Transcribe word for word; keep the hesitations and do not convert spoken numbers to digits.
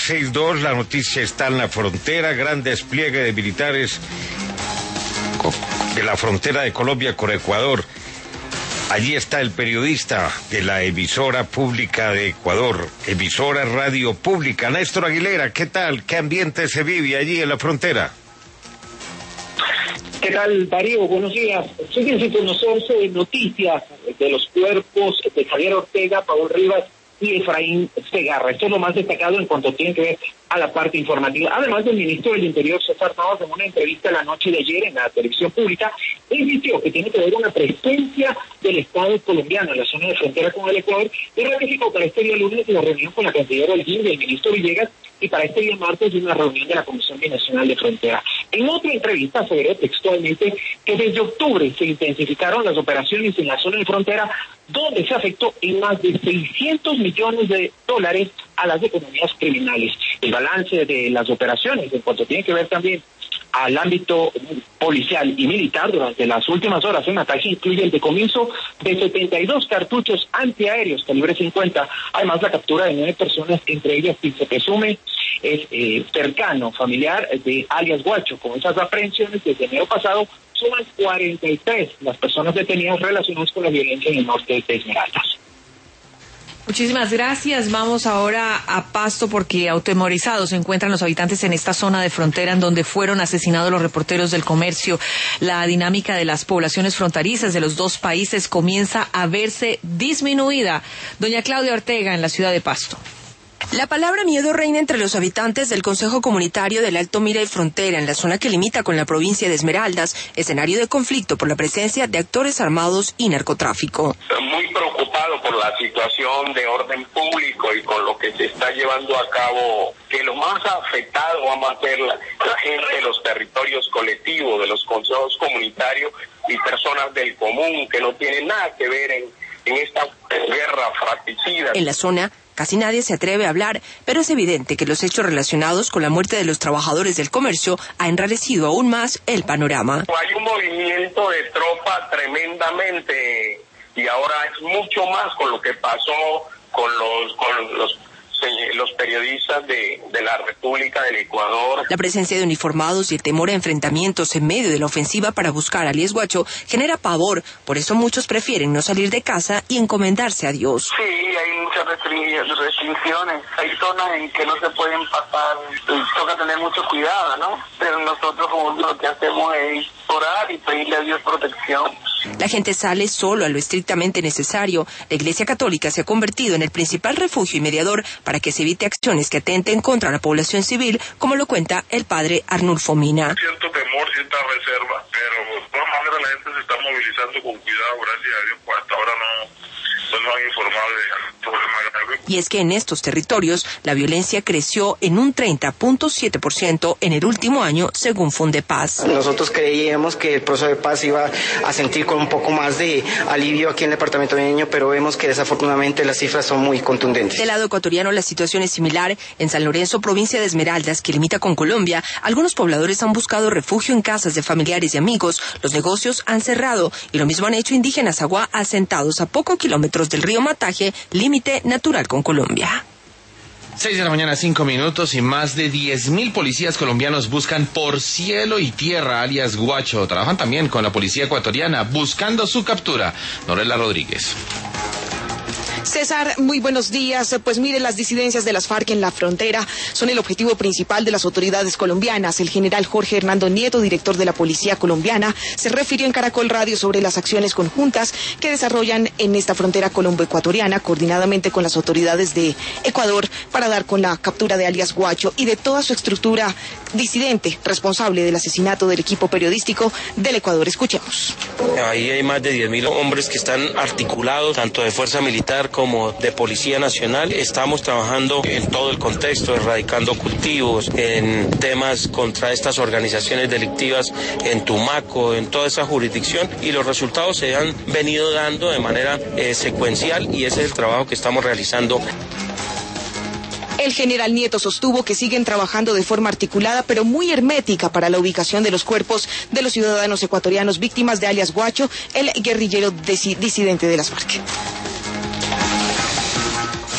seis dos, la noticia está en la frontera, gran despliegue de militares de la frontera de Colombia con Ecuador. Allí está el periodista de la emisora pública de Ecuador, emisora radio pública, Néstor Aguilera. ¿Qué tal? ¿Qué ambiente se vive allí en la frontera? ¿Qué tal, Darío? Buenos días. Siguen sin conocerse noticias de los cuerpos de Javier Ortega, Paul Rivas y Efraín Segarra. Esto es lo más destacado en cuanto tiene que ver a la parte informativa. Además, el ministro del Interior, César Navas, en una entrevista la noche de ayer en la televisión pública, insistió que tiene que haber una presencia del Estado colombiano en la zona de frontera con el Ecuador y ratificó para este día lunes la reunión con la canciller Holguín y el ministro Villegas y para este día martes una reunión de la Comisión Binacional de Frontera. En otra entrevista aseveró textualmente que desde octubre se intensificaron las operaciones en la zona de frontera, donde se afectó en más de seiscientos millones de dólares a las economías criminales. El balance de las operaciones, en cuanto tiene que ver también al ámbito policial y militar durante las últimas horas en ataque, incluye el decomiso de setenta y dos cartuchos antiaéreos calibre cincuenta, además la captura de nueve personas, entre ellas quien se presume es eh, cercano, familiar de alias Guacho. Con esas aprehensiones desde enero pasado suman cuarenta y tres las personas detenidas relacionadas con la violencia en el norte de Esmeraldas. Muchísimas gracias. Vamos ahora a Pasto porque atemorizados se encuentran los habitantes en esta zona de frontera en donde fueron asesinados los reporteros del comercio. La dinámica de las poblaciones fronterizas de los dos países comienza a verse disminuida. Doña Claudia Ortega en la ciudad de Pasto. La palabra miedo reina entre los habitantes del Consejo Comunitario del Alto Mira y Frontera, en la zona que limita con la provincia de Esmeraldas, escenario de conflicto por la presencia de actores armados y narcotráfico. Muy preocupado por la situación de orden público y con lo que se está llevando a cabo, que lo más afectado vamos a ser la, la gente de los territorios colectivos, de los consejos comunitarios y personas del común que no tienen nada que ver en, en esta guerra fratricida. En la zona casi nadie se atreve a hablar, pero es evidente que los hechos relacionados con la muerte de los trabajadores del comercio ha enrarecido aún más el panorama. Hay un movimiento de tropa tremendamente y ahora es mucho más con lo que pasó con los con los los periodistas de, de la República del Ecuador. La presencia de uniformados y el temor a enfrentamientos en medio de la ofensiva para buscar a alias Guacho genera pavor, por eso muchos prefieren no salir de casa y encomendarse a Dios. Sí, hay muchas restricciones, hay zonas en que no se pueden pasar, toca tener mucho cuidado, ¿no? Pero nosotros lo que hacemos es orar y pedirle a Dios protección. La gente sale solo a lo estrictamente necesario. La Iglesia Católica se ha convertido en el principal refugio y mediador para que se evite acciones que atenten contra la población civil, como lo cuenta el padre Arnulfo Mina. Cierto temor, cierta reserva, pero de todas maneras la gente se está movilizando con cuidado, gracias a Dios, pues hasta ahora no... no nos han informado de problemas graves. Y es que en estos territorios la violencia creció en un treinta punto siete por ciento en el último año, según Fundepaz. Nosotros creíamos que el proceso de paz iba a sentir con un poco más de alivio aquí en el departamento de Nariño, pero vemos que desafortunadamente las cifras son muy contundentes. Del lado ecuatoriano la situación es similar. En San Lorenzo, provincia de Esmeraldas, que limita con Colombia, algunos pobladores han buscado refugio en casas de familiares y amigos. Los negocios han cerrado y lo mismo han hecho indígenas agua asentados a pocos kilómetros del río Mataje, límite natural con Colombia. Seis de la mañana, cinco minutos, y más de diez mil policías colombianos buscan por cielo y tierra alias Guacho. Trabajan también con la policía ecuatoriana buscando su captura. Norela Rodríguez. César, muy buenos días. Pues mire, las disidencias de las FARC en la frontera son el objetivo principal de las autoridades colombianas. El general Jorge Hernando Nieto, director de la Policía Colombiana, se refirió en Caracol Radio sobre las acciones conjuntas que desarrollan en esta frontera colombo-ecuatoriana, coordinadamente con las autoridades de Ecuador, para dar con la captura de alias Guacho y de toda su estructura disidente responsable del asesinato del equipo periodístico del Ecuador. Escuchemos. Ahí hay más de diez mil hombres que están articulados, tanto de fuerza militar como de Policía Nacional. Estamos trabajando en todo el contexto, erradicando cultivos, en temas contra estas organizaciones delictivas en Tumaco, en toda esa jurisdicción, y los resultados se han venido dando de manera eh, secuencial, y ese es el trabajo que estamos realizando. El general Nieto sostuvo que siguen trabajando de forma articulada pero muy hermética para la ubicación de los cuerpos de los ciudadanos ecuatorianos víctimas de alias Guacho, el guerrillero disidente de las FARC.